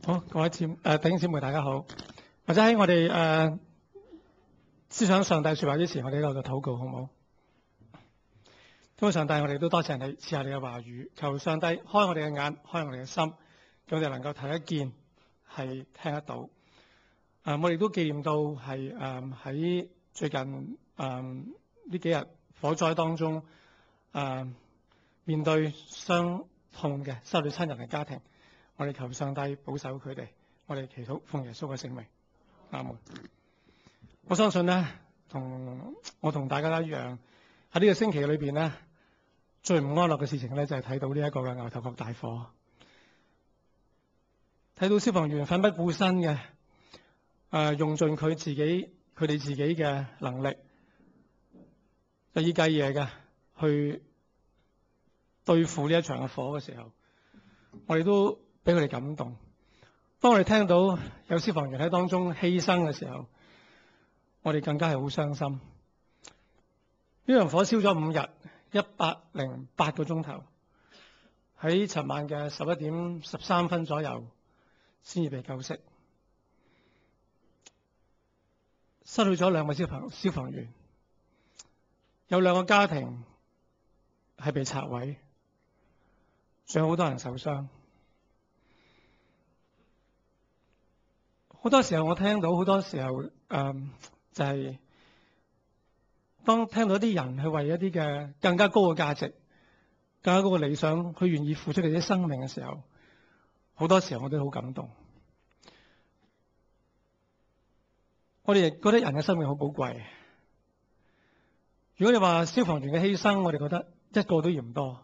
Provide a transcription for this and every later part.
好，各位弟兄姊妹大家好。或者喺我哋思想上帝說話之前，我哋喺度禱告好唔好？咁上帝，我哋都多謝你賜下你嘅話語，求上帝開我哋嘅眼，開我哋嘅心，叫我哋能夠睇得見，係聽得到。我哋都紀念到係喺最近呢幾日火災當中面對傷痛嘅失去親人嘅家庭，我哋求上帝保守佢哋，我哋祈禱奉耶穌嘅聖名，阿門。我相信咧，同大家一樣喺呢個星期裏邊咧，最唔安樂嘅事情咧就係睇到呢一個嘅牛頭角大火，睇到消防員奮不顧身嘅用盡佢哋自己嘅能力，日以繼夜嘅去對付呢一場嘅火嘅時候，我哋都俾佢哋感動。當我哋聽到有消防員喺當中犧牲嘅時候，我哋更加係好傷心。呢場火燒咗5日，108個鐘頭，喺尋晚嘅11點13分左右先至被救熄。失去咗2個消防員，有2個家庭係被拆毀，仲有好多人受傷。好多時候我聽到，好多時候就係當聽到啲人去為一啲嘅更加高嘅價值、更加高嘅理想，佢願意付出佢啲生命嘅時候，好多時候我都好感動。我哋亦覺得人嘅生命好寶貴。如果你話消防員嘅犧牲，我哋覺得一個都嫌多。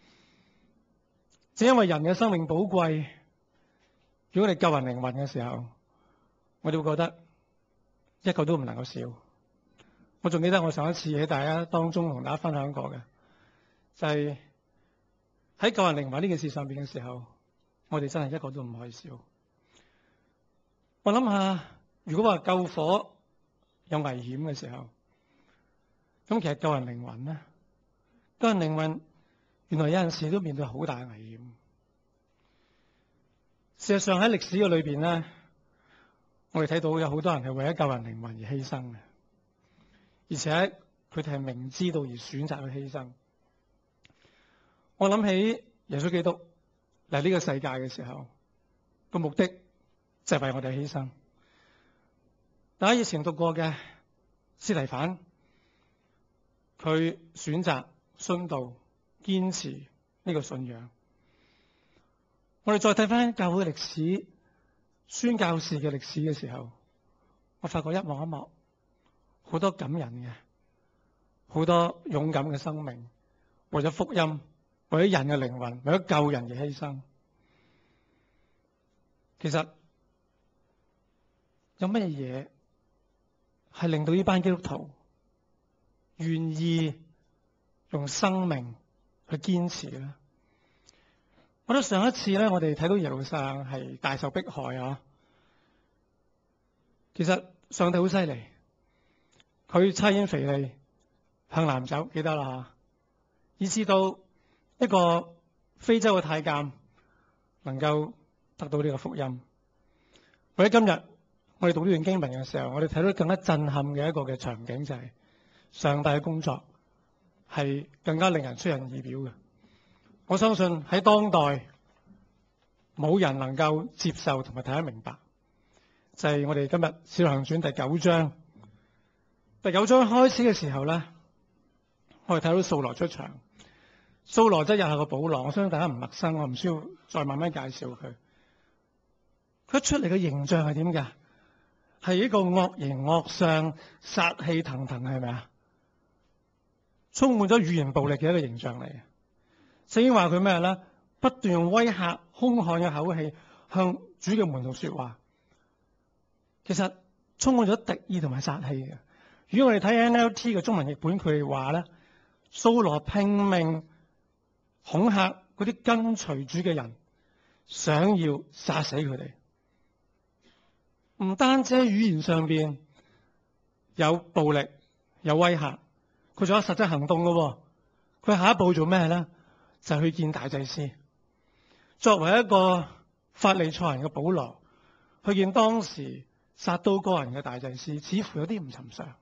正因為人嘅生命寶貴，如果你救人靈魂嘅時候，我哋會覺得一個都唔能夠少。我仲記得我上一次喺大家當中同大家分享過嘅，就係喺救人靈魂呢件事上邊嘅時候，我哋真係一個都唔可以少。我諗下，如果話救火有危險嘅時候，咁其實救人靈魂咧，救人靈魂原來有陣時都面對好大嘅危險。事實上喺歷史嘅裏邊咧，我哋睇到有好多人係為咗救人靈魂而犧牲嘅，而且佢哋係明知道而選擇去犧牲。我諗起耶穌基督嚟呢個世界嘅時候，個目的就係為我哋犧牲。大家以前讀過嘅司提反，佢選擇殉道，堅持呢個信仰。我哋再睇翻教會嘅歷史，宣教士嘅歷史嘅時候，我發覺一幕一幕好多感人嘅，好多勇敢嘅生命，為咗福音，為咗人嘅靈魂，為咗救人而犧牲。其實有乜嘢係令到呢班基督徒願意用生命去堅持咧？我覺得上一次咧，我哋睇到耶路撒冷係大受迫害啊。其實上帝好犀利，佢差遣腓利向南走，記得啦，以至到一個非洲嘅太監能夠得到呢個福音。或者今日我哋讀呢段經文嘅時候，我哋睇到更加震撼嘅一個嘅場景，就係上帝嘅工作係更加令人出人意表嘅。我相信喺當代冇人能夠接受同埋睇得明白，就係我哋今日《使徒行傳》第9章。第9章開始嘅時候咧，我哋睇到掃羅出場。掃羅即係日後嘅保羅，我相信大家唔陌生，我唔需要再慢慢介紹佢。佢一出嚟嘅形象係點㗎？係一個惡形惡相、殺氣騰騰，係咪啊？充滿咗語言暴力嘅一個形象嚟嘅。聖經話佢咩咧？不斷用威嚇、兇悍嘅口氣向主嘅門徒說話。其實充滿咗敵意同埋殺氣嘅。如果我哋睇 NLT 嘅中文譯本，佢哋話咧，掃羅拼命恐嚇嗰啲跟隨主嘅人，想要殺死佢哋。唔單止喺語言上邊有暴力、有威嚇，佢仲有實際行動嘅。佢下一步做咩咧？就去見大祭司。作為一個法利賽人嘅保羅去見當時撒都該人嘅大祭司，似乎有啲唔尋常。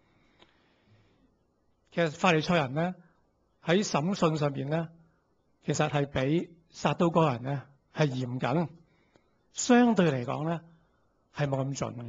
其實法利賽人咧喺審訊上邊咧，其實係比撒都該人咧係嚴謹，相對嚟講咧係冇咁盡嘅。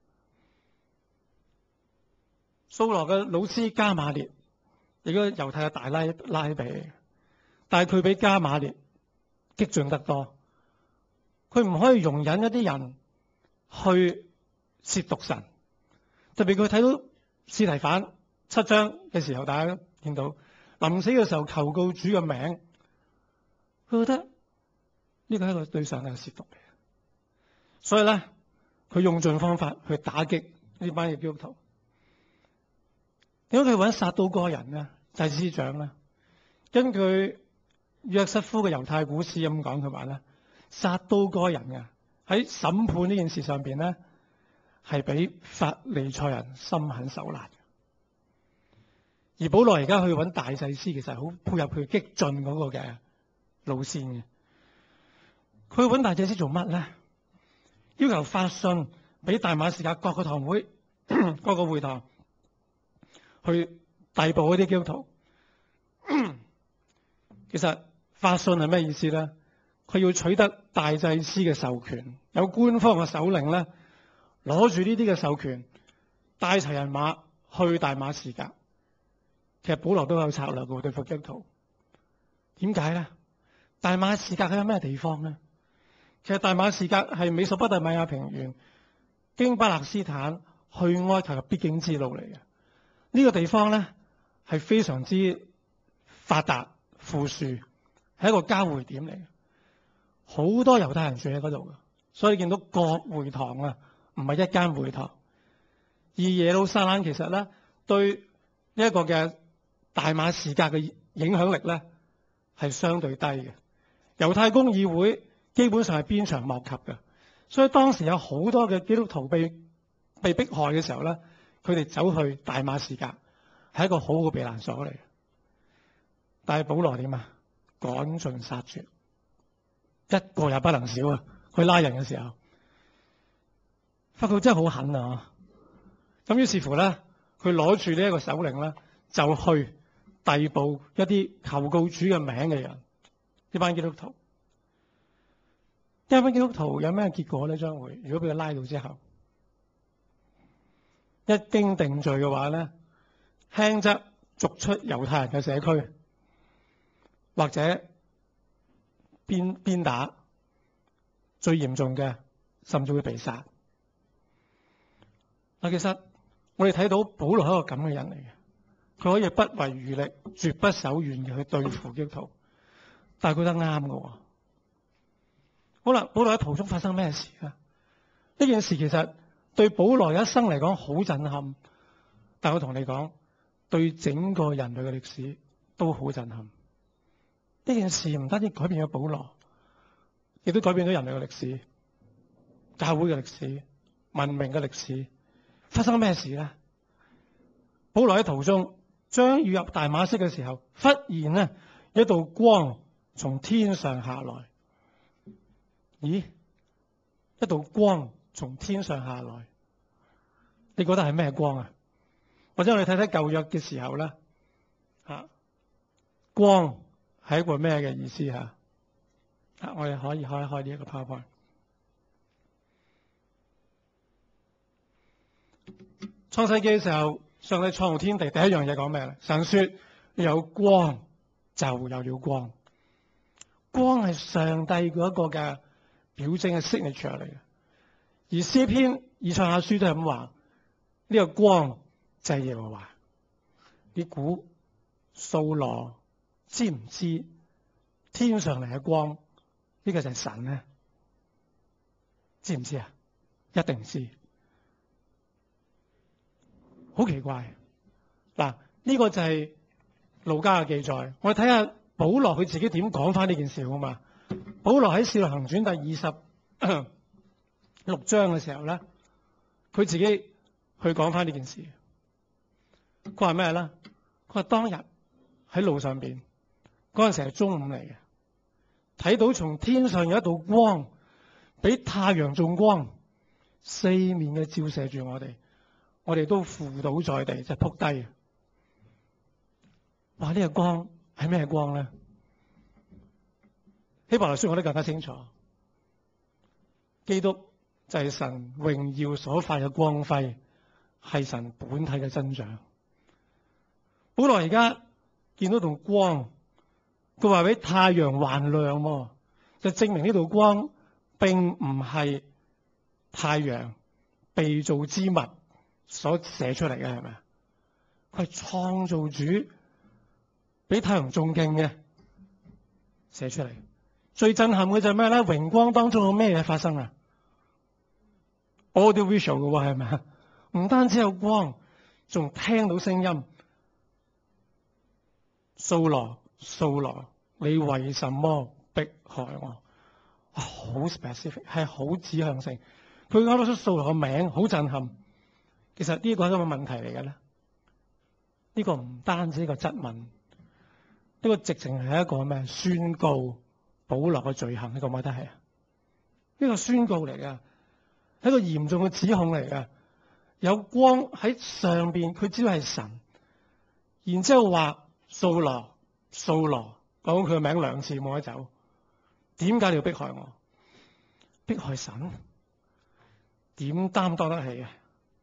掃羅嘅老師迦瑪列，亦都猶太嘅大拉比，但係佢比迦瑪列激進得多。佢唔可以容忍一啲人去褻瀆神，特別佢睇到司提反7章嘅時候，大家見到臨死嘅時候求告主嘅名，佢覺得呢個係一個對上帝嘅褻瀆嚟，所以咧佢用盡方法去打擊呢班嘅基督徒。點解佢揾撒都該人呢？祭司長咧，根據約瑟夫嘅猶太古史咁講，佢話咧，撒都該人嘅喺審判呢件事上邊咧，係比法利賽人心狠手辣。而保羅而家去揾大祭司，其實係好配合佢激進嗰個嘅路線嘅。佢去揾大祭司做乜咧？要求發信俾大馬士革各個堂會、各個會堂。去逮捕嗰啲基督徒。其實發信係咩意思咧？佢要取得大祭司嘅授權，有官方嘅首領咧，攞住呢啲嘅授權，帶齊人馬去大馬士革。其實保羅都有策略嘅對付基督徒。點解咧？大馬士革係咩地方咧？其實大馬士革係美索不達米亞平原經巴勒斯坦去埃及嘅必經之路嚟嘅。呢個地方咧係非常之發達富庶，係一個交匯點嚟嘅，好多猶太人住喺嗰度嘅，所以見到各會堂啊，唔係一間會堂。而耶路撒冷其實咧對呢一個嘅大馬士革嘅影響力咧係相對低嘅，猶太公議會基本上係鞭長莫及嘅，所以當時有好多嘅基督徒被迫害嘅時候咧。佢哋走去大馬士革係一個好好嘅避難所嚟，但係保羅點啊？趕盡殺絕，一個也不能少啊！去拉人嘅時候，發覺真係好狠啊！咁於是乎咧，佢攞住呢一個首領咧，就去逮捕一啲求告主嘅名嘅人，呢班基督徒。呢班基督徒有咩結果咧？將會如果俾佢拉到之後。一經定罪嘅話咧，輕則逐出猶太人嘅社區，或者鞭打，最嚴重嘅甚至會被殺。嗱，其實我哋睇到保羅係一個咁嘅人嚟嘅，佢可以不遺餘力、絕不手軟嘅去對付基督徒，但係佢得啱嘅。好啦，保羅喺途中發生咩事啊？呢件事其實對保羅一生嚟講好震撼，但我同你講，對整個人類嘅歷史都好震撼。呢件事唔單止改變咗保羅，亦都改變咗人類嘅歷史、教會嘅歷史、文明嘅歷史。發生咩事咧？保羅喺途中將要入大馬色嘅時候，忽然咧一道光從天上下來。咦？一道光從天上下來，你覺得係咩光啊？或者我哋睇睇舊約嘅時候咧，光係一個咩嘅意思吓？我哋可以開一開呢一個 PowerPoint。創世記嘅時候，上帝創造天地，第一樣嘢講咩咧？神說有光，就有了光。光係上帝嗰一個嘅表徵嘅 signature 嚟嘅。而詩篇以賽亞書都係咁話，呢個光就係耶和華。你估掃羅知唔知天上嚟嘅光呢個就係神咧？知唔知啊？一定知。好奇怪嗱，呢個就係路加嘅記載。我哋睇下保羅佢自己點講翻呢件事好嘛？保羅喺《使徒行傳》第26章嘅時候咧，佢自己去講翻呢件事。佢話咩咧？佢話當日喺路上邊嗰陣時係中午嚟嘅，睇到從天上有一道光比太陽仲光，四面嘅照射住我哋都扶倒在地，就仆低。哇！呢個光係咩光咧？希伯來書我都更加清楚，基督就係神榮耀所發嘅光輝，係神本體嘅真像。保羅而家見到道光，佢話比太陽還亮，就證明呢道光並唔係太陽被造之物所寫出嚟嘅，係咪啊？佢係創造主比太陽仲勁嘅寫出嚟。最震撼嘅就係咩咧？榮光當中有咩嘢發生啊？Audio visual 嘅喎，係咪啊？唔單止有光，仲聽到聲音。掃羅，掃羅，你為什麼迫害我？好 specific， 係好指向性。佢講到出掃羅個名，好震撼。其實呢個係一個問題嚟嘅咧。呢個唔單止一個質問，呢個直情係一個咩宣告保羅嘅罪行？你覺唔覺得係啊？呢個宣告嚟嘅，係一個嚴重嘅指控嚟嘅。有光喺上邊，佢知道係神，然之後話掃羅，掃羅，講佢嘅名兩次冇得走。點解你要迫害我？迫害神？點擔當得起啊？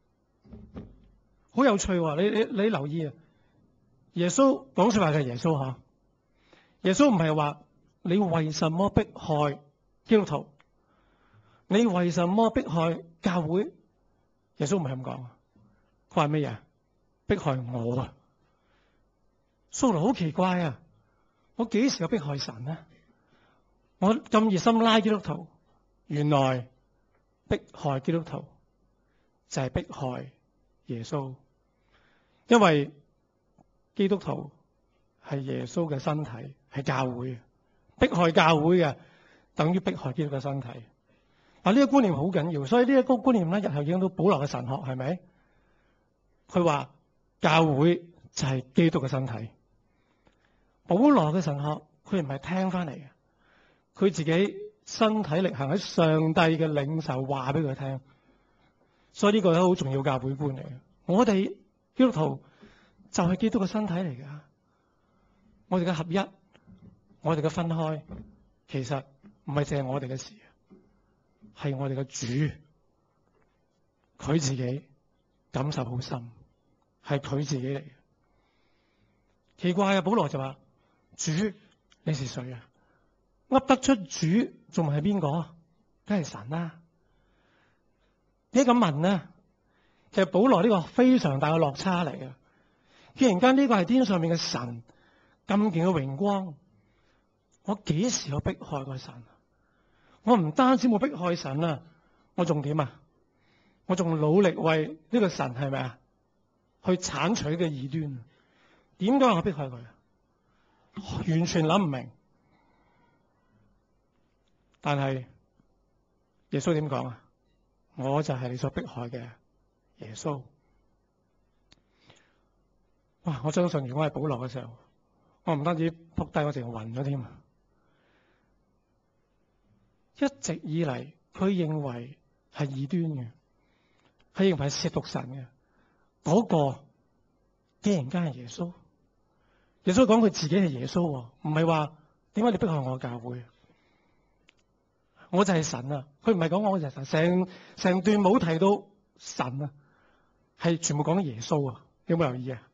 好有趣喎！你留意啊！耶穌講說話嘅耶穌吓，耶穌唔係話你為什麼迫害基督徒？你為什麼迫害教會？耶穌唔係咁講，佢話咩嘢？迫害我啊！掃羅好奇怪啊！我幾時有迫害神呢？我咁熱心拉基督徒，原來迫害基督徒就係迫害耶穌，因為基督徒係耶穌嘅身體，係教會，迫害教會嘅等於迫害基督嘅身體。嗱，呢個觀念好緊要，所以呢一個觀念咧，日後影響到保羅嘅神學，係咪？佢話教會就係基督嘅身體。保羅嘅神學，佢唔係聽翻嚟嘅，佢自己身體力行喺上帝嘅領受話俾佢聽。所以呢個係好重要教會觀嚟嘅。我哋基督徒就係基督嘅身體嚟㗎。我哋嘅合一，我哋嘅分開，其實唔係淨係我哋嘅事，係我哋嘅主，佢自己感受好深，係佢自己嚟嘅。奇怪啊！保羅就話：主，你是誰啊？噏得出主仲係邊個？梗係神啦。點解咁問呢？其實保羅呢個非常大嘅落差嚟嘅。既然間呢個係天上面嘅神，咁勁嘅榮光，我幾時有迫害過神？我唔單止冇迫害神啊，我仲點啊？我仲努力為呢個神係咪啊？去鏟除嘅異端。點解我迫害佢？完全諗唔明。但係耶穌點講啊？我就係你所迫害嘅耶穌。哇！我相信如果係保羅嘅時候，我唔單止仆低，我淨係暈咗添。一直以嚟，佢認為係異端嘅，係認為係褻瀆神嘅嗰個，竟然間係耶穌。耶穌講佢自己係耶穌，唔係話點解你迫害我教會？我就係神啊！佢唔係講我就係神，成段冇提到神啊，係全部講耶穌啊！你有冇留意啊？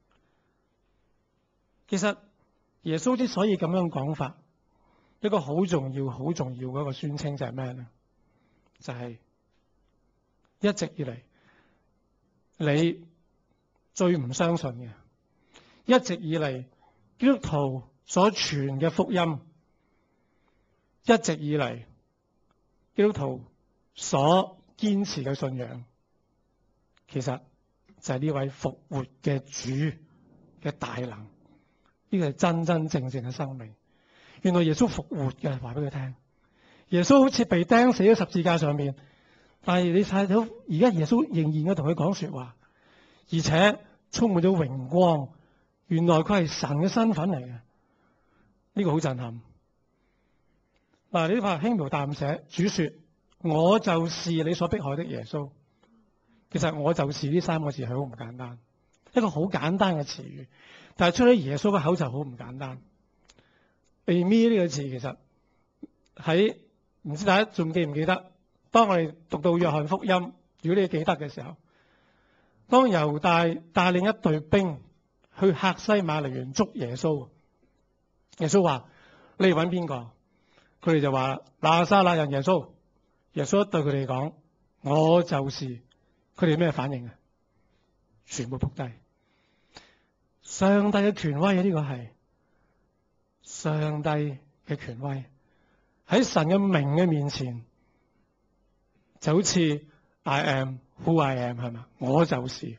其實耶穌之所以咁樣講法，一個好重要、好重要嘅一個宣稱就係咩咧？就係一直以嚟你最唔相信嘅，一直以嚟基督徒所傳嘅福音，一直以嚟基督徒所堅持嘅信仰，其實就係呢位復活嘅主嘅大能。呢個係真真正正嘅生命。原來耶穌復活嘅，話俾佢聽。耶穌好似被釘死喺十字架上面，但係你睇到而家耶穌仍然嘅同佢講說話，而且充滿咗榮光。原來佢係神嘅身份嚟嘅，呢個好震撼。嗱，呢塊輕描淡寫，主說我就是你所迫害的耶穌。其實我就是呢三個字係好唔簡單，一個好簡單嘅詞語，但係出喺耶穌嘅口就好唔簡單。被搣呢個詞其實喺唔知大家仲記唔記得？當我哋讀到約翰福音，如果你記得嘅時候，當猶大帶領一隊兵去客西馬尼園捉耶穌，耶穌話：你哋揾邊個？佢哋就話拿撒勒人耶穌。耶穌對佢哋講：我就是。佢哋咩反應啊？全部仆低。上帝嘅權威啊！呢個係上帝嘅權威，喺神嘅名嘅面前，就好似 I am who I am 係嘛？我就是。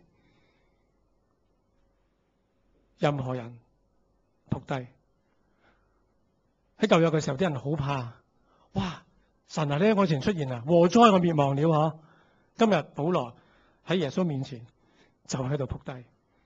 任何人仆低。喺舊約嘅時候，啲人好怕，哇！神啊，呢個前出現啊，禍哉我滅亡了嗬！今日保羅喺耶穌面前就喺度仆低，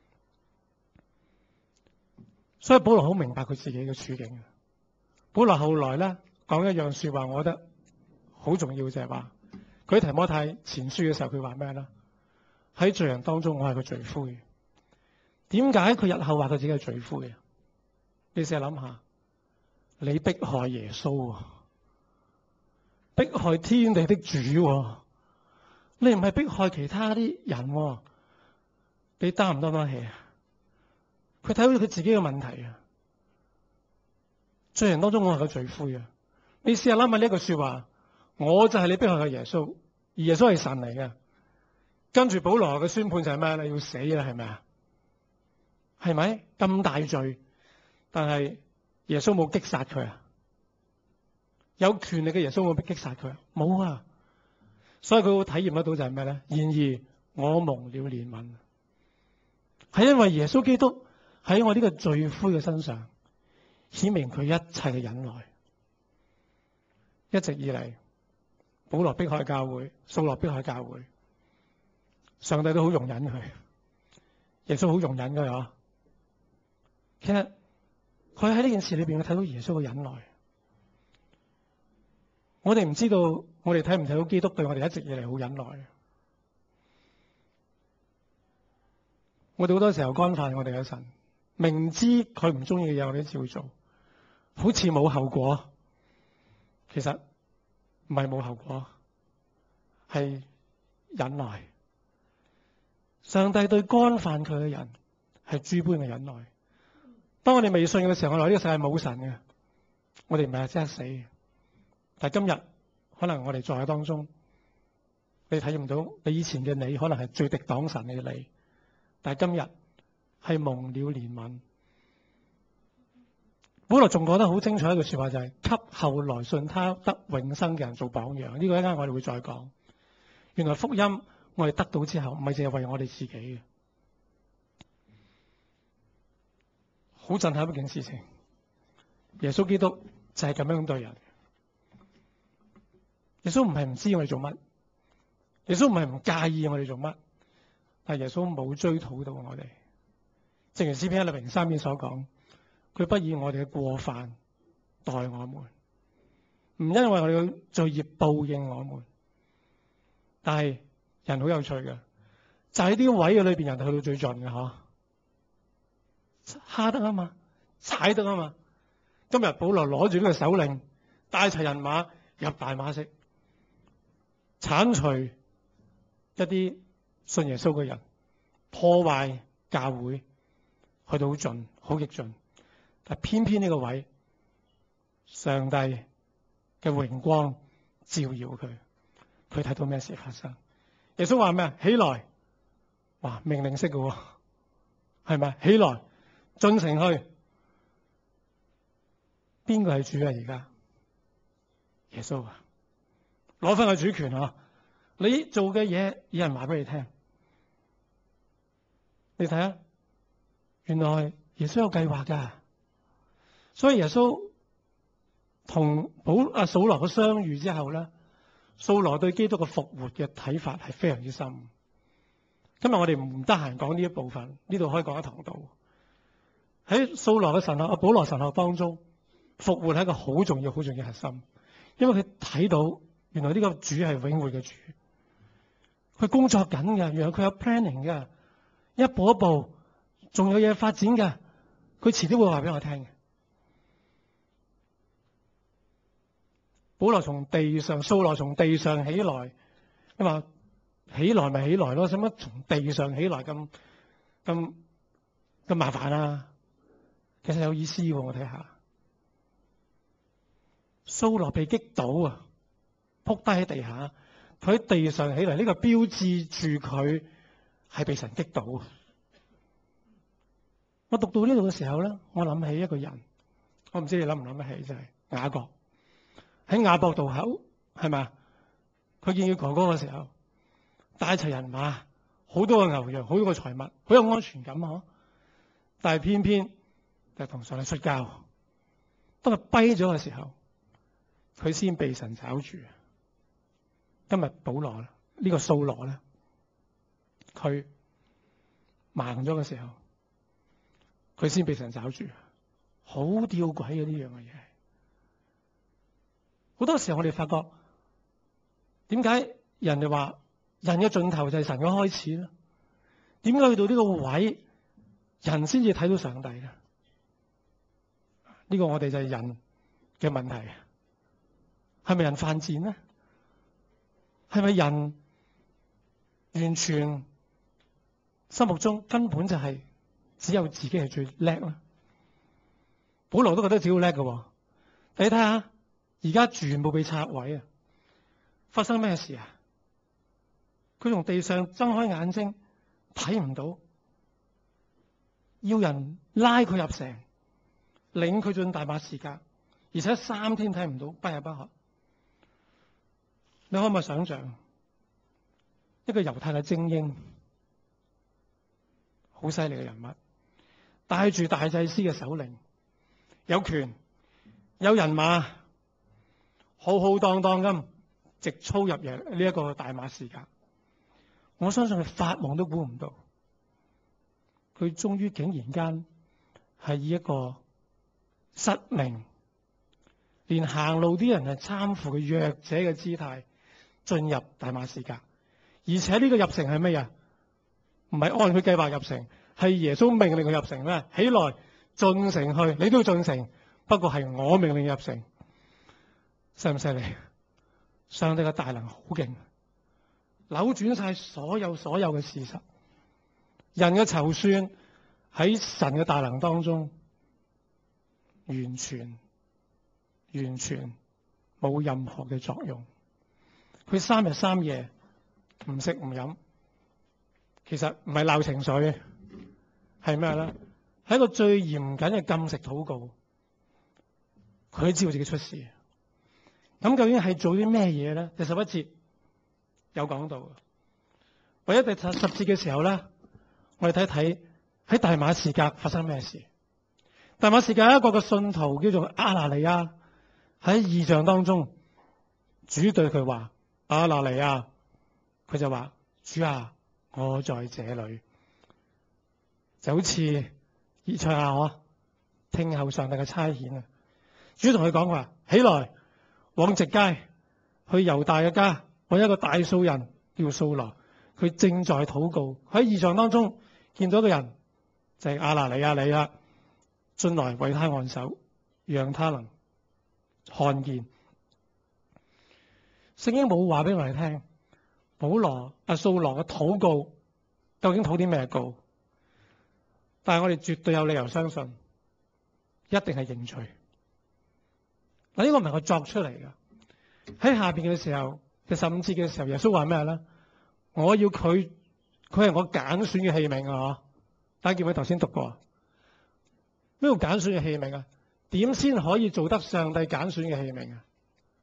所以保羅好明白佢自己嘅處境。保羅後來咧講一樣說話，我覺得好重要，就係話佢喺提摩太前書嘅時候，佢話咩咧？喺罪人當中，我係個罪魁。點解佢日後話佢自己係罪魁？你試下諗下，你迫害耶穌，迫害天地的主，你唔係迫害其他啲人，你擔唔擔得起啊？佢睇到佢自己嘅問題啊！罪人當中，我係個罪魁啊！你試下諗下呢一句說話，我就係你迫害嘅耶穌，而耶穌係神嚟嘅。跟住保羅嘅宣判就係咩？你要死啦，係咪啊？係咪咁大罪？但係耶穌冇擊殺佢啊！有權力嘅耶穌冇擊殺佢啊？冇啊！所以佢會體驗得到就係咩咧？然而我蒙了憐憫，係因為耶穌基督喺我呢個罪魁嘅身上顯明佢一切嘅忍耐。一直以嚟，保羅迫害教會，掃羅迫害教會，上帝都好容忍佢，耶穌好容忍佢啊！其實佢喺呢件事裏邊，我睇到耶穌嘅忍耐。我哋唔知道，我哋睇唔睇到基督對我哋一直以嚟好忍耐。我哋好多時候干犯我哋嘅神，明知佢唔中意嘅嘢，我哋都照做，好似冇後果。其實唔係冇後果，係忍耐。上帝對干犯佢嘅人係諸般嘅忍耐。當我哋未信嘅時候，我話呢個世界冇神嘅，我哋唔係即刻死。但係今日可能我哋在當中，你體驗唔到你以前嘅你可能係最敵擋神嘅你，但係今日係蒙了憐憫。保羅仲講得好精彩一句說話，就係給後來信他得永生嘅人做榜樣。呢個一陣我哋會再講。原來福音我哋得到之後，唔係淨係為我哋自己嘅，好震撼一件事情。耶穌基督就係咁樣對人。耶穌唔係唔知我哋做乜，耶穌唔係唔介意我哋做乜，但係耶穌冇追討到我哋。正如詩篇103篇所講，佢不以我哋嘅過犯待我們，唔因為我哋嘅罪孽報應我們。但係人好有趣嘅，就喺啲位嘅裏邊，人去到最盡嘅嗬，蝦得啊嘛，踩得啊嘛。今日保羅攞住呢個手令，帶齊人馬入大馬色，鏟除一啲信耶穌嘅人，破壞教會，去到好盡，好激進。但偏偏呢個位，上帝嘅榮光照耀佢，佢睇到咩事發生？耶穌話咩啊？起來，哇，命令式嘅，係咪？起來，進城去。邊個係主啊？而家耶穌啊，攞翻個主權啊！你做嘅嘢，有人話俾你聽。你睇下，原來耶穌有計劃噶。所以耶穌同掃羅嘅相遇之後咧，掃羅對基督嘅復活嘅睇法係非常之深。今日我哋唔得閒講呢一部分，呢度可以講一堂道。喺掃羅嘅神學、保羅神學當中，復活係一個好重要、好重要嘅核心，因為佢睇到原來呢個主係永活嘅主，佢工作緊嘅，原來佢有 planning 嘅，一步一步仲有嘢發展嘅，佢遲啲會話俾我聽嘅。掃羅從地上起來，你話起來咪起來咯，使乜從地上起來咁麻煩啊？其實有意思喎，我睇下，掃羅被擊倒啊，仆低喺地下，佢喺地上起嚟，呢個標誌住佢係被神擊倒。我讀到呢度嘅時候咧，我諗起一個人，我唔知你諗唔諗得起，就係雅各。喺雅博渡口係咪啊？佢見佢哥哥嘅時候，帶齊人馬，好多個牛羊，好多個財物，好有安全感嗬。但係偏偏就同上帝摔跤，當佢跛咗嘅時候，佢先被神找住。今日保羅呢、這個掃羅咧，佢盲咗嘅時候，佢先被神找住，好吊詭嘅呢樣嘅嘢。好多時候我哋發覺，點解人哋話人嘅盡頭就係神嘅開始咧？點解去到呢個位，人先至睇到上帝咧？呢個我哋就係人嘅問題。係咪人犯賤咧？係咪人完全心目中根本就係只有自己係最叻咧？保羅都覺得自己好叻嘅。你睇下。而家全部被拆毀啊！發生咩事啊？佢從地上睜開眼睛睇唔到，要人拉佢入城，領佢進大馬士革，而且3天睇唔到，不吃不喝。你可唔可以想象一個猶太嘅精英，好犀利嘅人物，帶住大祭司嘅首領，有權有人馬，浩浩蕩蕩咁直操入嚟呢一個大馬士革，我相信佢發夢都估唔到，佢終於竟然間係以一個失明，連行路啲人係參扶嘅弱者嘅姿態進入大馬士革，而且呢個入城係咩啊？唔係按佢計劃入城，係耶穌命令佢入城咩？起來進城去，你都要進城，不過係我命令入城。犀唔犀利？上帝嘅大能好勁，扭轉晒所有嘅事實。人嘅籌算喺神嘅大能當中，完全冇任何嘅作用。佢3日3夜唔食唔飲，其實唔係鬧情緒，係咩咧？係一個最嚴謹嘅禁食禱告。佢知道自己出事。咁究竟係做啲咩嘢咧？第11節有講到，或者第10節嘅時候咧，我哋睇睇喺大馬士革發生咩事。大馬士革有一個嘅信徒叫做亞拿尼亞，喺異象當中，主對佢話：亞拿尼亞，佢就話：主啊，我在這裏。就好似以賽亞我聽候上帝嘅差遣啊！主同佢講話：起來，往直街去猶大嘅家，揾一個大數人叫掃羅，佢正在禱告。喺異象當中見到一個人，就係亞拿尼亞你啦，進來為他按手，讓他能看見。聖經冇話俾我哋聽，掃羅嘅禱告究竟禱啲咩告？但係我哋絕對有理由相信，一定係認罪。嗱，呢個唔係我作出嚟嘅。喺下邊嘅時候，第15節嘅時候，耶穌話咩咧？我要佢係我揀選嘅器皿啊！大家見唔見頭先讀過？咩叫揀選嘅器皿啊？點先可以做得上帝揀選嘅器皿啊？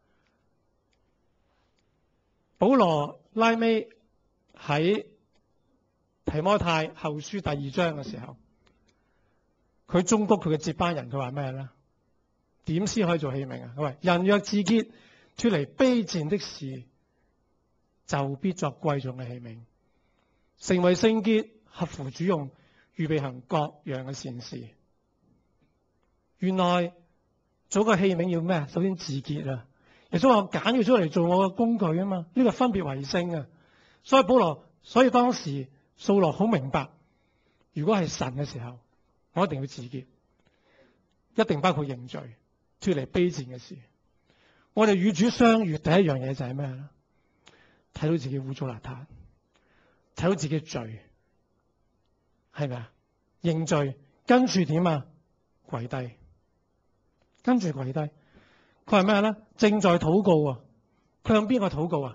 保羅拉尾喺提摩太後書第2章嘅時候，佢忠告佢嘅接班人，佢話咩咧？點先可以做器皿啊？佢話：人若自潔，脫離卑賤的事，就必作貴重嘅器皿，成為聖潔，合乎主用，預備行各樣嘅善事。原來做個器皿要咩？首先自潔啊， 耶穌話我揀佢出嚟做我嘅工具啊嘛，呢個分別為聖啊。所以當時掃羅好明白，如果係神嘅時候，我一定要自潔，一定包括認罪、脫離卑賤嘅事。我哋與主相遇第一樣嘢就係咩咧？睇到自己污糟邋遢，睇到自己罪，係咪啊？認罪，跟住點啊？跪低，跟住跪低。佢係咩咧？正在禱告啊！佢向邊個禱告啊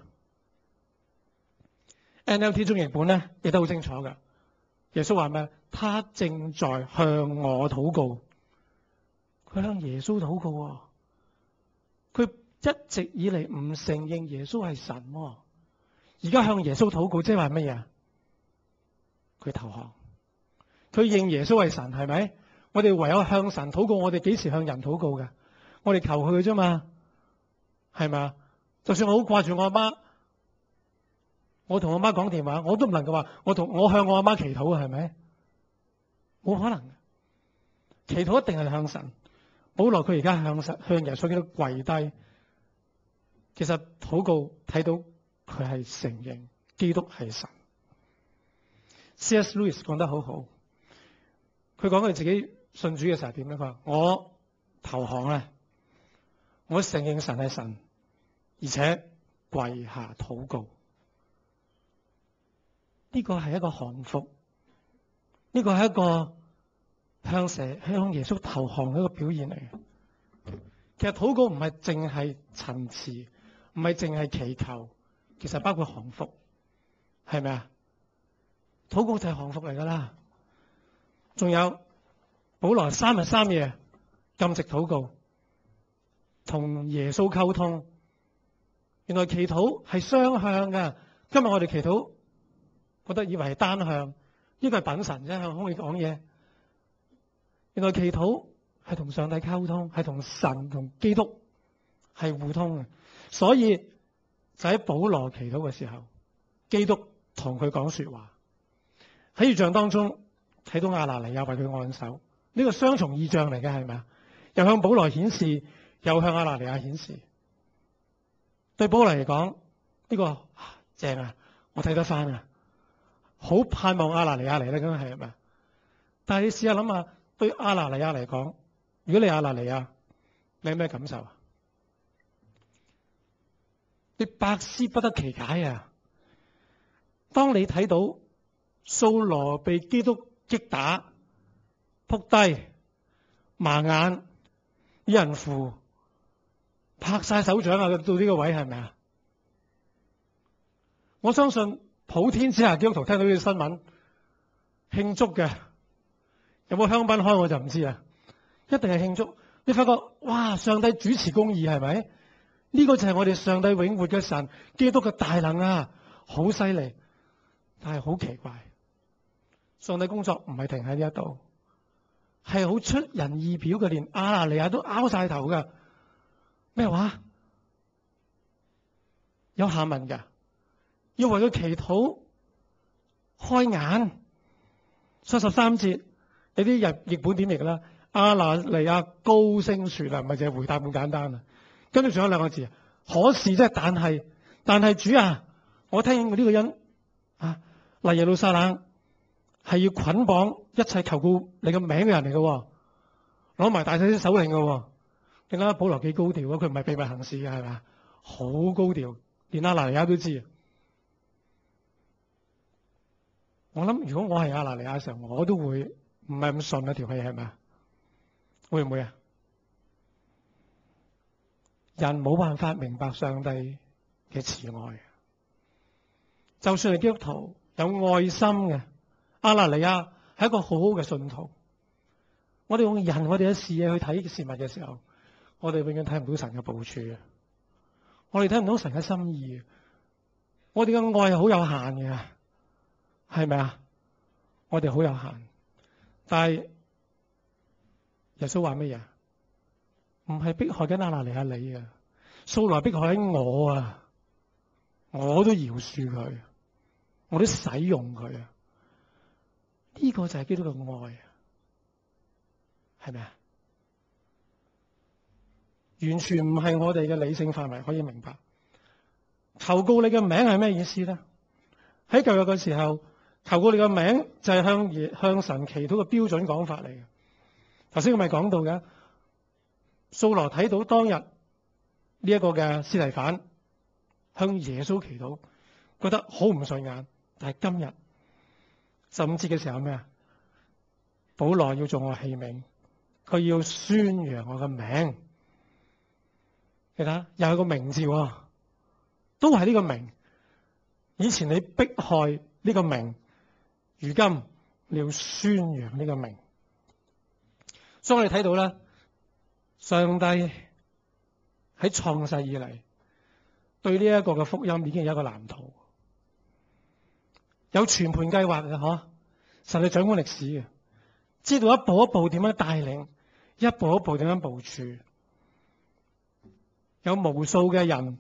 ？NLT 中譯本咧亦都好清楚噶。耶穌話咩？他正在向我禱告。佢向耶穌禱告啊！佢一直以嚟唔承認耶穌係神啊，而家向耶穌禱告，即係話乜嘢？佢投降，佢認耶穌係神，係咪？我哋唯有向神禱告，我哋幾時向人禱告嘅？我哋求佢啫嘛，係咪啊？就算我好掛住我阿媽，我同我媽講電話，我都唔能夠話我向我阿媽祈禱啊，係咪？冇可能，祈禱一定係向神。保羅佢而家向耶穌基督跪低，其實禱告睇到佢係承認基督係神。C.S. Lewis 講得好好，佢講佢自己信主嘅時候點咧？佢話我投降咧，我承認神係神，而且跪下禱告。呢個係一個降服，呢個係一個向耶穌投降嘅一個表現嚟嘅。其實禱告唔係淨係陳詞，唔係淨係祈求，其實包括降服，係咪啊？禱告就係降服嚟噶啦。仲有保羅3日3夜禁食禱告，同耶穌溝通。原來祈禱係雙向嘅。今日我哋祈禱覺得以為係單向，呢個係品神啫，向空氣講嘢。原來祈禱係同上帝溝通，係同神同基督係互通嘅。所以就喺保羅祈禱嘅時候，基督同佢講說話。喺異象當中睇到亞拿尼亞為佢按手，呢個雙重異象嚟嘅，係咪啊？又向保羅顯示，又向亞拿尼亞顯示。對保羅嚟講，呢個正啊，我睇得翻啊，好盼望亞拿尼亞嚟咧，咁係咪？但係你試下諗下，對亞拿尼亞嚟講，如果你亞拿尼亞，你有咩感受啊？你百思不得其解啊！當你睇到掃羅被基督擊打、仆低、盲眼、有人扶、拍晒手掌啊，到呢個位係咪啊？我相信普天之下基督徒聽到呢個新聞慶祝嘅，有冇香檳開我就唔知啊，一定係慶祝。你發覺哇，上帝主持公義係咪？呢個就係我哋上帝永活嘅神，基督嘅大能啊，好犀利。但係好奇怪，上帝工作唔係停喺呢一度，係好出人意表嘅，連亞拿尼亞都拗晒頭㗎。咩話？有下文㗎，要為佢祈禱開眼。73節有啲譯本點譯啦？亞拿尼亞高聲說啊，唔係淨係回答咁簡單啊。跟住仲有2個字，可是即係但係主啊，我聽呢個人啊嚟耶路撒冷係要捆綁一切求告你嘅名嘅人嚟嘅，攞埋大細啲手令嘅。你睇保羅幾高調啊？佢唔係秘密行事嘅，係咪？好高調，連亞拿尼亞都知。我諗如果我係亞拿尼亞嘅時候，我都會唔係咁順啊條氣，係咪？會唔會啊？人冇辦法明白上帝嘅慈愛，就算係基督徒有愛心嘅，亞拿尼亞係一個好好嘅信徒。我哋用我哋嘅視野去睇事物嘅時候，我哋永遠睇唔到神嘅部署，我哋睇唔到神嘅心意。我哋嘅愛係好有限嘅，係咪啊？我哋好有限，但係耶穌話乜嘢？唔係迫害緊亞拿尼亞你啊，掃羅迫害緊我啊，我都饒恕佢，我都使用佢啊。呢個就係基督嘅愛啊，係咪啊？ 完全唔係我哋嘅理性範圍可以明白。求告你嘅名係咩意思咧？喺舊約嘅時候，求告你嘅名就係向神祈禱嘅標準講法嚟嘅。頭先我咪講到嘅，掃羅睇到當日呢一個嘅司提反向耶穌祈禱，覺得好唔順眼。但係今日15節嘅時候咩啊？保羅要做我器皿，佢要宣揚我嘅名。你睇下，又有個名字喎，都係呢個名。以前你迫害呢個名，如今你要宣揚呢個名。所以我哋睇到咧，上帝喺創世以嚟對呢一個嘅福音已經有一個藍圖，有全盤計劃嘅嗬。神係掌管歷史嘅，知道一步一步點樣帶領，一步一步點樣部署。有無數嘅人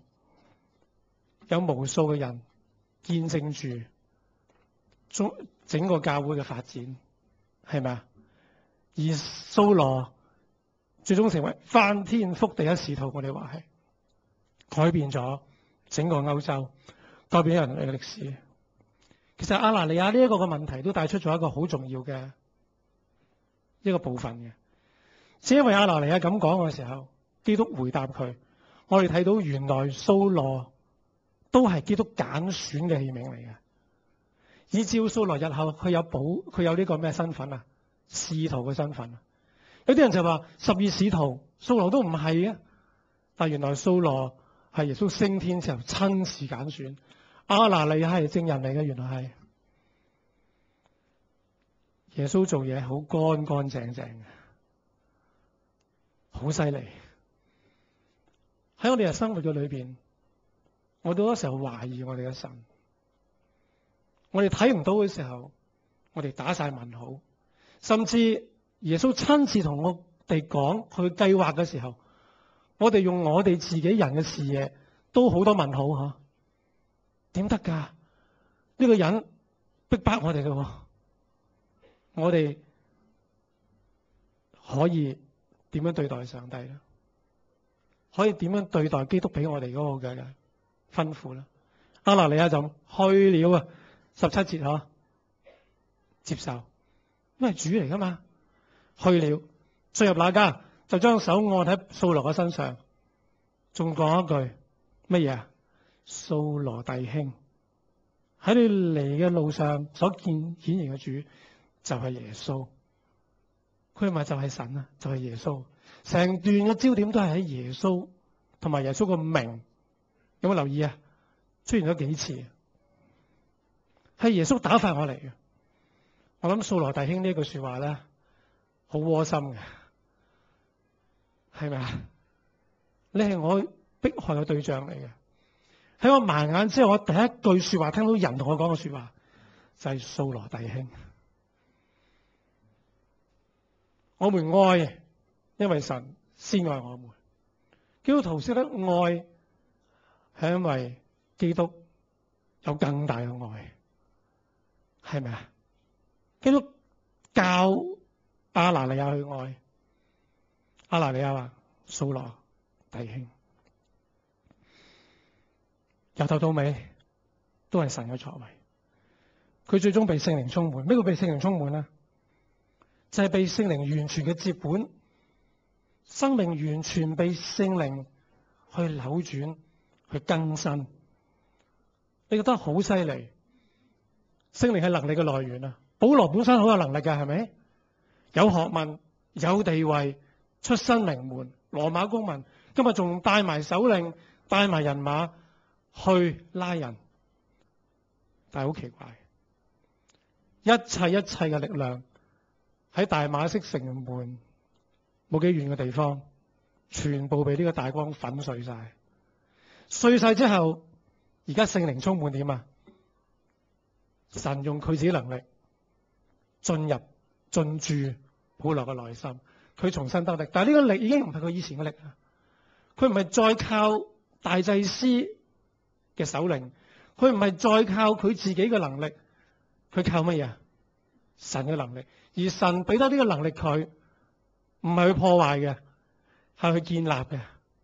見證住整個教會嘅發展，係咪啊？而掃羅最終成為翻天覆地嘅使徒，我哋話係改變咗整個歐洲，改變咗人類嘅歷史。其實亞拿尼亞呢一個嘅問題都帶出咗一個好重要嘅一個部分嘅，只因為亞拿尼亞咁講嘅時候，基督回答佢。我哋睇到原來掃羅都係基督揀選嘅器皿嚟嘅，以照掃羅日後佢有呢個咩身份啊？使徒嘅身份啊！有啲人就話12使徒掃羅都唔係嘅，但原來掃羅係耶穌升天時候親自揀選。亞拿尼亞係證人嚟嘅，原來係耶穌做嘢好乾乾淨淨嘅，好犀利。喺我哋嘅生活嘅裏邊，我哋好多時候懷疑我哋嘅神，我哋睇唔到嘅時候，我哋打晒問號，甚至耶穌親自同我哋講佢計劃嘅時候，我哋用我哋自己人嘅視野都好多問號吓，點得㗎？呢個人逼迫我哋嘅，我哋可以點樣對待上帝咧？可以點樣對待基督俾我哋嗰個嘅吩咐咧？亞拿尼亞就去了啊，17節嗬，接受，因為主嚟噶嘛，去了，進入那家就將手按喺掃羅嘅身上，仲講一句乜嘢啊？掃羅弟兄，喺你嚟嘅路上所見顯現嘅主就係耶穌，佢咪就係神啊，就係耶穌。成段嘅焦點都係喺耶穌同埋耶穌個名，有冇留意啊？出現咗幾次，係耶穌打發我嚟嘅。我諗掃羅弟兄呢句說話咧，好窩心嘅，係咪啊？你係我迫害嘅對象嚟嘅。喺我盲眼之後，我第一句說話聽到人同我講嘅說話就係掃羅弟兄。我們愛，因為神先愛我們。基督徒識得愛，係因為基督有更大嘅愛，係咪啊？基督教亞拿尼亞去愛，亞拿尼亞話掃羅弟兄，由頭到尾都係神嘅作為。佢最終被聖靈充滿。咩叫被聖靈充滿咧？就係被聖靈完全嘅接管，生命完全被聖靈去扭轉、去更新。你覺得好犀利？聖靈係能力嘅來源啊！保羅本身好有能力㗎，係咪？有學問、有地位、出身名門、羅馬公民，今日仲帶埋首領、帶埋人馬去拉人，但係好奇怪，一切嘅力量喺大馬色城門冇幾遠嘅地方，全部被呢個大光粉碎晒。碎晒之後，而家聖靈充滿點啊？神用佢自己能力進駐保羅嘅內心，佢重新得力。但係呢個力已經唔係佢以前嘅力啊！佢唔係再靠大祭司嘅首領，佢唔係再靠佢自己嘅能力，佢靠乜嘢？神嘅能力。而神俾得呢個能力佢，唔係去破壞嘅，係去建立嘅。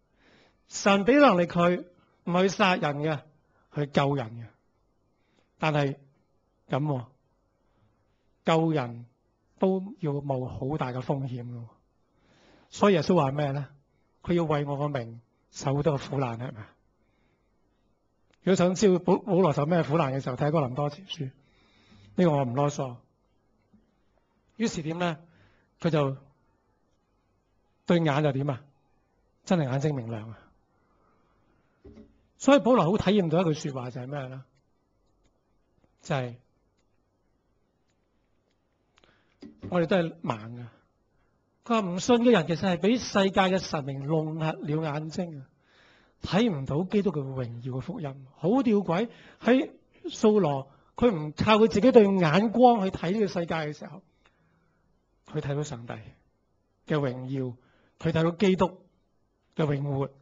神俾能力佢唔係去殺人嘅，去救人嘅。但係咁救人都要冒好大嘅風險嘅。所以耶穌話咩咧？佢要為我個名受好多嘅苦難，係咪？如果想知道保羅受咩苦難嘅時候，睇哥林多前書。呢個我唔囉嗦。於是點咧？佢就對眼就點啊？真係眼睛明亮啊！所以保羅好體驗到一句說話就係咩咧？就係我哋都係盲嘅。佢話唔信嘅人其實係俾世界嘅神明弄瞎了眼睛啊，睇唔到基督嘅榮耀嘅福音。好吊詭，喺掃羅佢唔靠佢自己對眼光去睇呢個世界嘅時候，佢睇到上帝嘅榮耀，佢睇到基督嘅永活。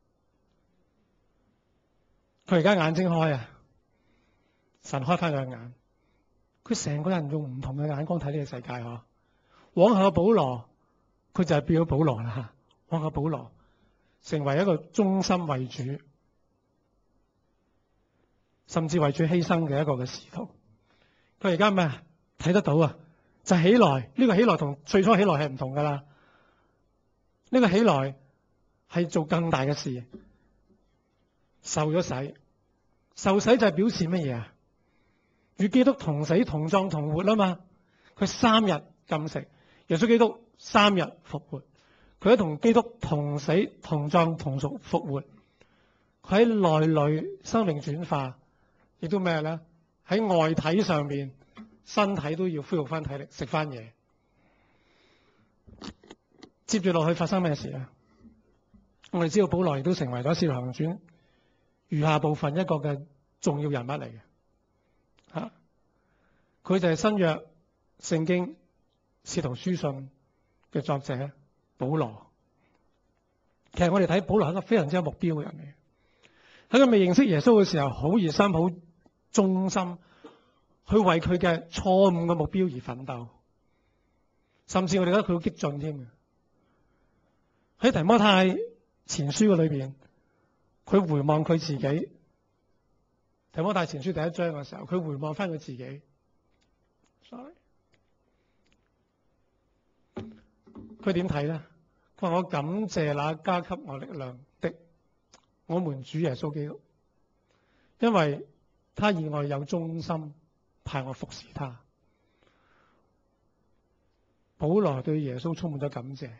佢而家眼睛開啊，神開翻佢眼，佢成個人用唔同嘅眼光睇呢個世界嗬。往後嘅保羅，佢就係變咗保羅啦。往後保羅成為一個忠心為主，甚至為主犧牲嘅一個嘅使徒。佢而家咩啊？睇得到啊！就起來，呢個起來同最初起來係唔同噶啦。呢個起來係做更大嘅事。受咗洗，受洗就係表示乜嘢啊？與基督同死同葬同活啊嘛。佢3日禁食，耶穌基督3日復活，佢都同基督同死同葬同復活。佢喺內裏生命轉化，亦都咩咧？喺外體上面，身體都要恢復翻體力，食翻嘢。接住落去發生咩事啊？我哋知道保羅亦都成為咗《使徒行傳》餘下部分一個嘅重要人物嚟嘅。吓，佢就係新約聖經使徒書信嘅作者保羅。其實我哋睇保羅係一個非常之有目標嘅人嚟，喺佢未認識耶穌嘅時候，好熱心、好忠心，去為佢嘅錯誤嘅目標而奮鬥，甚至我哋覺得佢好激進添。喺提摩太前書嘅裏邊，佢回望佢自己。提摩太前書第1章嘅時候，佢回望翻佢自己。佢點睇咧？佢話：我感謝那加給我力量的，我們主耶穌基督，因為他以我有忠心，派我服侍他。保羅對耶穌充滿咗感謝，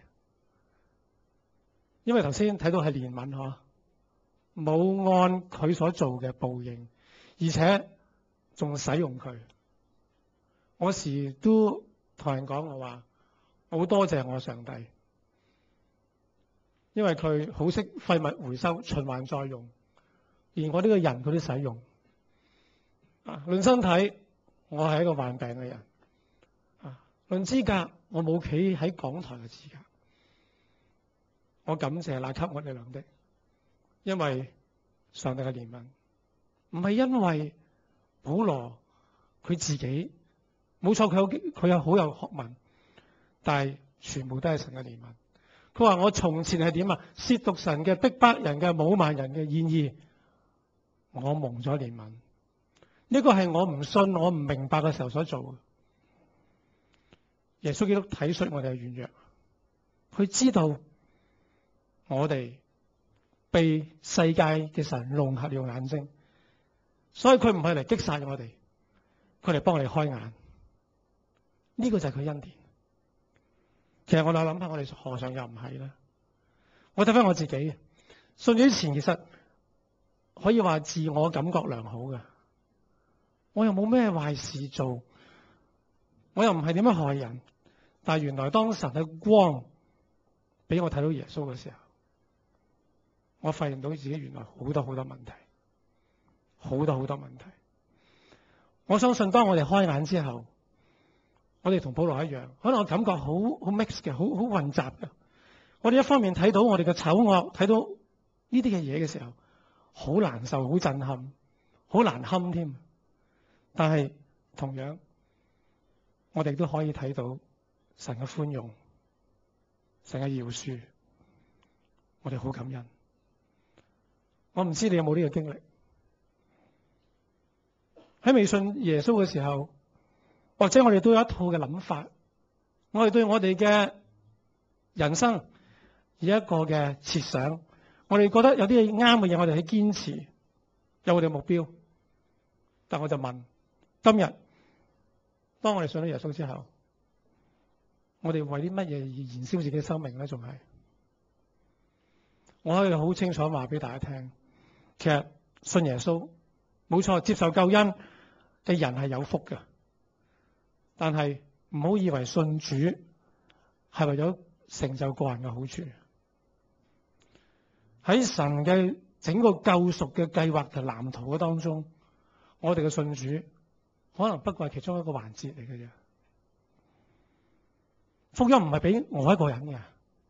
因為頭先睇到係憐憫嗬，冇按佢所做嘅報應，而且仲使用佢。我時都同人講，我話好多謝我上帝，因為佢好識廢物回收、循環再用，而我呢個人佢都使用。論身體，我係一個患病嘅人。論資格，我冇企喺講台嘅資格。我感謝那給我力量的，因為上帝嘅憐憫，唔係因為保羅佢自己，冇錯，佢有好有學問，但係全部都係神嘅憐憫。佢話我從前係點啊？褻瀆神嘅、逼迫人嘅、侮慢人嘅，然而我蒙咗憐憫。呢個係我唔信、我唔明白嘅時候所做嘅。耶穌基督體恤我哋嘅軟弱，佢知道我哋被世界嘅神弄瞎了眼睛，所以佢唔係嚟擊殺我哋，佢嚟幫我哋開眼。呢個就係佢恩典。其實我諗下，我哋何嘗又唔係咧？我睇翻我自己，信主之前其實可以話自我感覺良好嘅，我又冇咩壞事做，我又唔係點樣害人。但係原來當神嘅光俾我睇到耶穌嘅時候，我發現到自己原來好多好多問題，好多好多問題。我相信當我哋開眼之後，我哋同保羅一樣，可能我感覺好 mix 嘅，好混雜嘅。我哋一方面睇到我哋嘅醜惡，睇到呢啲嘅嘢嘅時候，好難受，好震撼，好難堪添。但係同樣，我哋都可以睇到神嘅寬容，神嘅饒恕，我哋好感恩。 我唔知你有冇呢個經歷？喺未信耶穌嘅時候，或者我哋都有一套嘅諗法，我哋對我哋嘅人生有一個嘅設想，我哋覺得有啲啱嘅嘢，我哋去堅持，有我哋嘅目標。但我就問，今日當我哋信咗耶穌之後，我哋為啲乜嘢而燃燒自己嘅生命咧？仲係我可以好清楚話俾大家聽，其實信耶穌冇錯，接受救恩嘅人係有福嘅，但係唔好以為信主係為咗成就個人嘅好處。喺神嘅整個救贖嘅計劃同藍圖嘅當中，我哋嘅信主可能不過係其中一個環節嚟嘅啫。福音唔係俾我一個人嘅，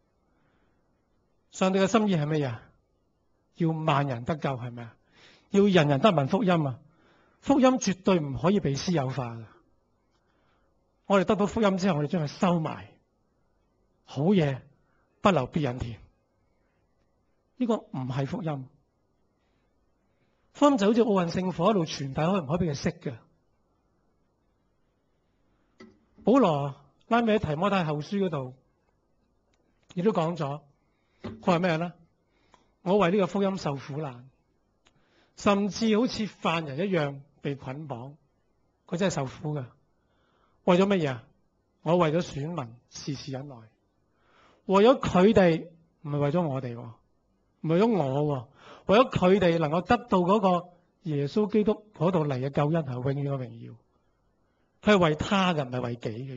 上帝嘅心意係乜嘢？要萬人得救，係咪啊？要人人得聞福音啊！福音絕對唔可以被私有化嘅。我哋得到福音之後，我哋將佢收埋，好嘢不留別人田。呢個唔係福音。福音就好似奧運聖火喺度傳遞，可唔可以俾佢熄嘅？保羅拉尾喺提摩太後書嗰度，亦都講咗，佢話咩咧？我為呢個福音受苦難，甚至好似犯人一樣被捆綁。佢真係受苦嘅。為咗乜嘢？我為咗選民事事忍耐，為咗佢哋，唔係為咗我哋，唔係為咗我，為咗佢哋能夠得到嗰個耶穌基督嗰度嚟嘅救恩係永遠嘅榮耀。佢係為他嘅，唔係為己嘅。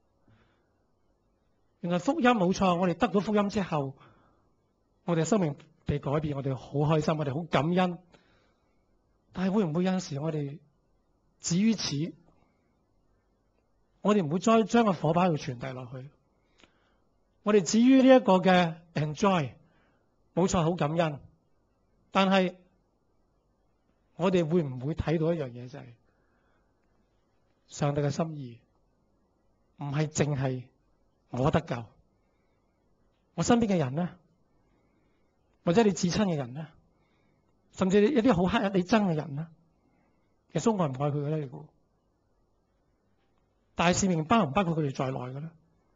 原來福音冇錯，我哋得到福音之後，我哋生命被改變，我哋好開心，我哋好感恩。但係會唔會有陣時我哋止於此？我哋唔會再將個火把喺度傳遞落去。我哋至於呢一個嘅 enjoy， 冇錯，好感恩。但係我哋會唔會睇到一樣嘢，就係上帝嘅心意唔係淨係我得救，我身邊嘅人咧，或者你至親嘅人咧，甚至一啲好乞人你憎嘅人咧，耶穌愛唔愛佢嘅咧？你估大使命包唔包括佢哋在內嘅咧？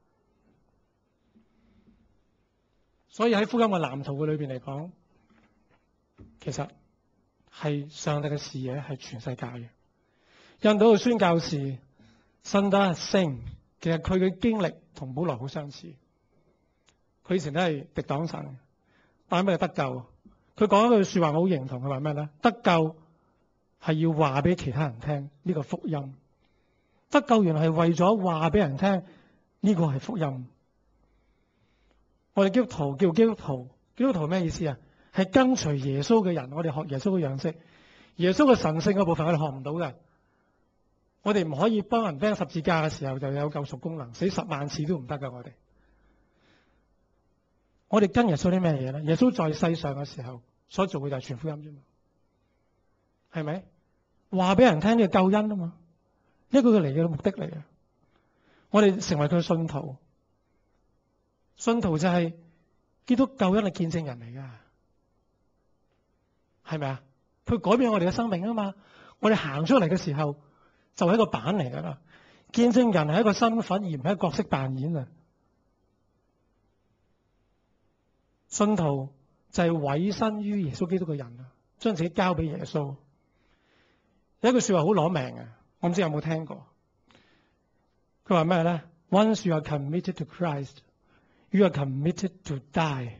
所以喺福音嘅藍圖嘅裏邊嚟講，其實係上帝嘅視野係全世界嘅。印度嘅宣教士Sundar Singh，其實佢嘅經歷同保羅好相似。佢以前都係敵擋神，但係咩得救？佢講一句說話我好認同，佢話咩咧？得救係要話俾其他人聽呢個福音。得救原來係為咗話俾人聽呢個係福音。我哋基督徒叫基督徒，基督徒咩意思啊？係跟隨耶穌嘅人，我哋學耶穌嘅樣式。耶穌嘅神聖嘅部分我哋學唔到嘅。我哋唔可以幫人釘十字架嘅時候就有救贖功能，死10萬次都唔得噶。我哋跟耶穌啲咩嘢咧？耶穌在世上嘅時候所做嘅就係傳福音啫嘛，係咪？話俾人聽呢個救恩啊嘛，呢個佢嚟嘅目的嚟嘅。我哋成為佢嘅信徒，信徒就係基督救恩嘅見證人嚟噶，係咪啊？佢改變我哋嘅生命啊嘛。我哋行出嚟嘅時候就係一個板嚟噶啦。見證人係一個身份，而唔係一個角色扮演啊。信徒就係委身於耶穌基督嘅人啊，將自己交俾耶穌。有一句說話好攞命嘅，我唔知有冇聽過。佢話咩咧？Once you are committed to Christ, you are committed to die。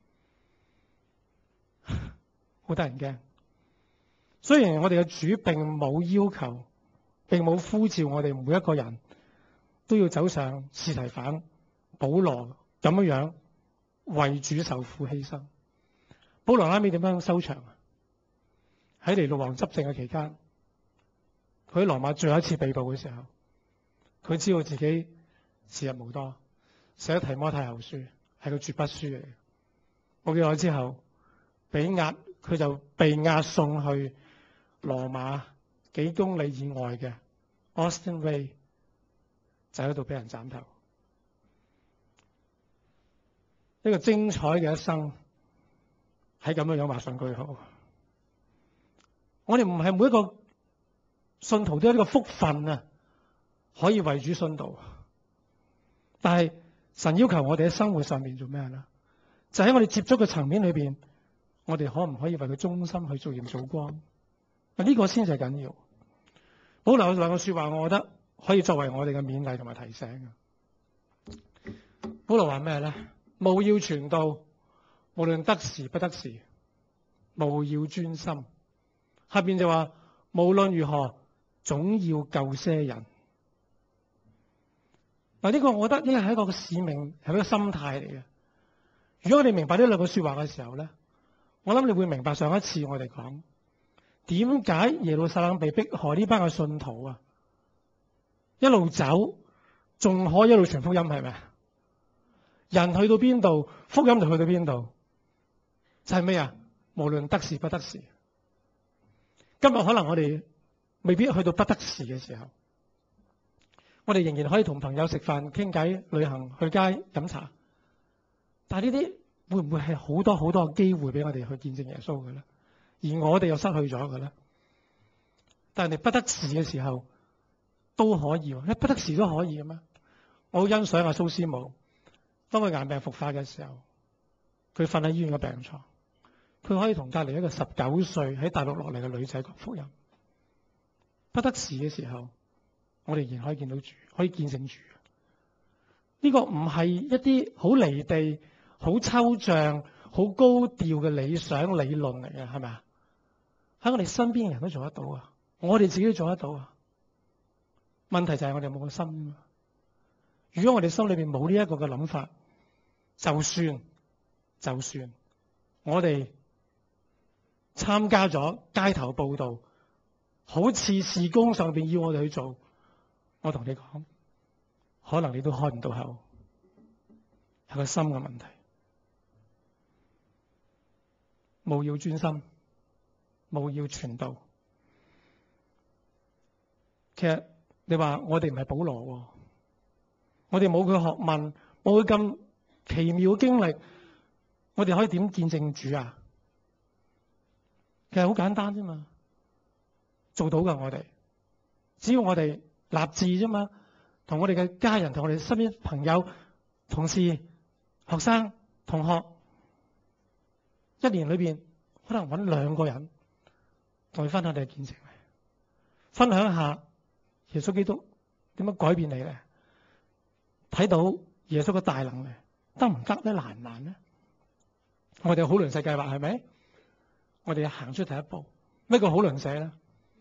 好得人驚。雖然我哋嘅主並冇要求，並冇呼召我哋每一個人都要走上司提反、保羅咁樣為主受苦犧牲。保羅拉尾點樣收場啊？喺尼祿王執政嘅期間，佢喺羅馬最後一次被捕嘅時候，佢知道自己時日無多，寫咗提摩太後書係個絕筆書嚟嘅。冇幾耐之後，佢就被押送去羅馬幾公里以外嘅 Austin Way， 就喺度俾人斬頭。一個精彩嘅一生喺咁樣畫上句號。 我哋唔係每一個信徒都有呢個福分啊，可以為主殉道。但係神要求我哋喺生活上面做咩咧？就喺我哋接觸嘅層面裏邊，我哋可唔可以為佢忠心去做鹽做光？呢個先至係緊要。保羅有兩個說話，我覺得可以作為我哋嘅勉勵同埋提醒。保羅話咩咧？務要傳道，無論得時不得時，務要專心。下邊就話無論如何，總要救些人。嗱，呢個我覺得呢係一個使命，係一個心態嚟嘅。如果我哋明白呢兩個說話嘅時候咧，我諗你會明白上一次我哋講點解耶路撒冷被迫害呢班嘅信徒啊，一路走仲可以一路傳福音，係咪啊？人去到邊度，福音就去到邊度，就係咩啊？無論得時不得時。今日可能我哋未必去到不得時嘅時候，我哋仍然可以同朋友食飯、傾偈、旅行、去街飲茶。但係呢啲會唔會係好多好多嘅機會俾我哋去見證耶穌嘅咧？而我哋又失去咗嘅咧？但係你不得時嘅時候都可以，你不得時都可以嘅咩？我好欣賞阿蘇師母，當佢癌病復發嘅時候，佢瞓喺醫院嘅病床，佢可以同隔離一個19歲喺大陸落嚟嘅女仔講福音。不得時嘅時候，我哋仍然可以見到主，可以見證主。呢個唔係一啲好離地、好抽象、好高調嘅理想理論嚟嘅，係咪啊？喺我哋身邊嘅人都做得到啊！我哋自己都做得到啊！問題就係我哋冇個心。如果我哋心裏邊冇呢一個嘅諗法，就算我哋參加咗街頭報道，好似事工上邊要我哋去做，我同你講，可能你都開唔到口，係個心嘅問題。務要專心，務要傳道。其實你話我哋唔係保羅，我哋冇佢學問，冇佢咁奇妙嘅經歷，我哋可以點見證主啊？其實好簡單啫嘛，做到噶我哋，只要我哋立志啫嘛，同我哋嘅家人、同我哋身邊朋友、同事、學生、同學，一年裏邊可能揾2個人同佢分享你嘅見證，分享一下耶穌基督點樣改變你咧，睇到耶穌嘅大能咧，得唔得咧？難唔難咧？我哋有好鄰舍計劃係咪？我哋行出第一步。咩叫好鄰舍咧？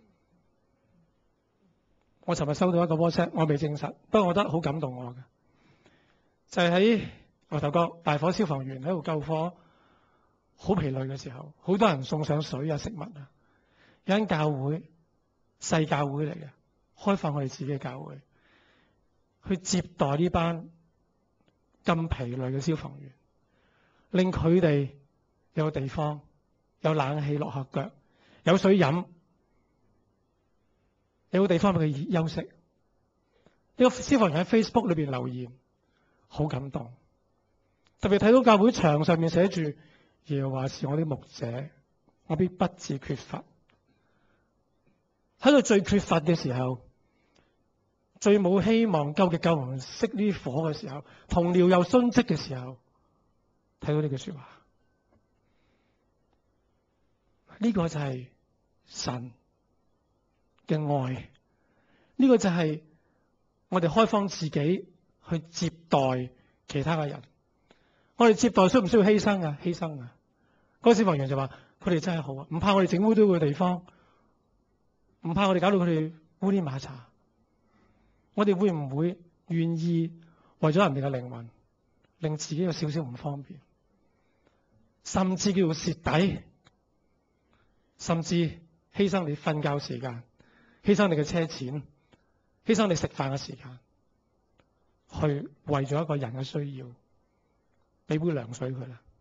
我尋日收到一個 WhatsApp， 我未證實，不過我覺得好感動我嘅，就係喺牛頭角大火消防員喺度救火，好疲累嘅時候，好多人送上水啊、食物啊，有間教會細教會嚟嘅，開放我哋自己嘅教會，去接待呢班咁疲累嘅消防員，令佢哋有個地方，有冷氣落下腳，有水飲，有個地方俾佢休息。呢個消防員喺 Facebook 裏邊留言，好感動。特別睇到教會牆上面寫住耶和華是我的牧者，我必不致缺乏。喺佢最缺乏嘅時候，最冇希望救嘅救唔熄呢啲火嘅時候，同僚又殉職嘅時候，睇到呢句說話，呢個就係神嘅愛，呢個就係我哋開放自己去接待其他嘅人。我哋接待需唔需要犧牲啊？犧牲啊！嗰個消防員就話：佢哋真係好啊，唔怕我哋整污糟嘅地方，唔怕我哋搞到佢哋烏哩馬查。我哋會唔會願意為咗人哋嘅靈魂，令自己有少少唔方便，甚至叫做蝕底，甚至犧牲你瞓覺時間，犧牲你嘅車錢，犧牲你食飯嘅時間，去為咗一個人嘅需要，俾杯涼水佢啦。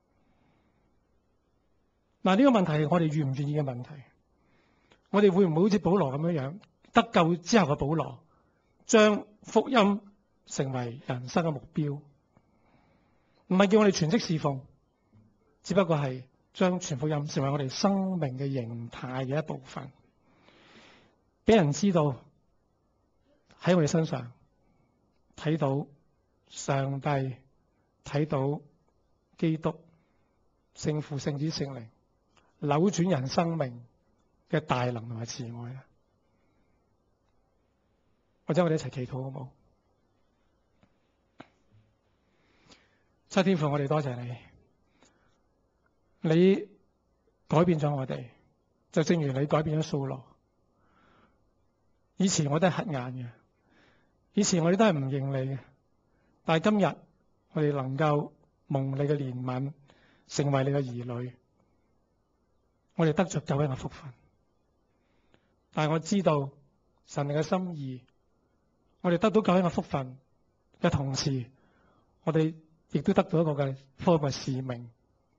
嗱，呢個問題係我哋願唔願意嘅問題。我哋會唔會好似保羅咁樣樣，得救之後嘅保羅，將福音成為人生嘅目標？唔係叫我哋全職侍奉，只不過係將傳福音成為我哋生命嘅形態嘅一部分，俾人知道喺我哋身上睇到上帝，睇到基督、聖父、聖子、聖靈扭轉人生命嘅大能同埋慈愛啊！或者我哋一齊祈禱好冇？七天父，我哋多謝你，你改變咗我哋，就正如你改變咗掃羅。以前我都係黑眼嘅，以前我哋都係唔認你嘅，但係今日我哋能夠蒙你嘅憐憫，成為你嘅兒女，我哋得着救恩嘅福分。但係我知道神嘅心意，我哋得到救恩嘅福分嘅同時，我哋亦都得到一個嘅福音嘅使命。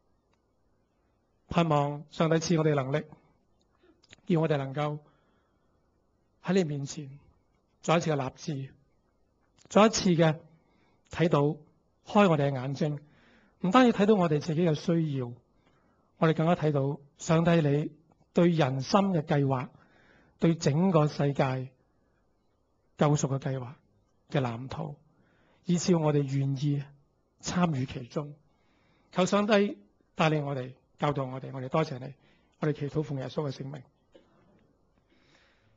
盼望上帝賜我哋能力，叫我哋能夠喺你面前再一次嘅立志，再一次嘅睇到開我哋嘅眼睛，唔單止睇到我哋自己嘅需要，我哋更加睇到上帝你對人心嘅計劃，對整個世界救贖嘅計劃嘅藍圖，以致我哋願意參與其中。求上帝帶領我哋，教導我哋，我哋多謝你，我哋祈禱奉耶穌嘅聖名。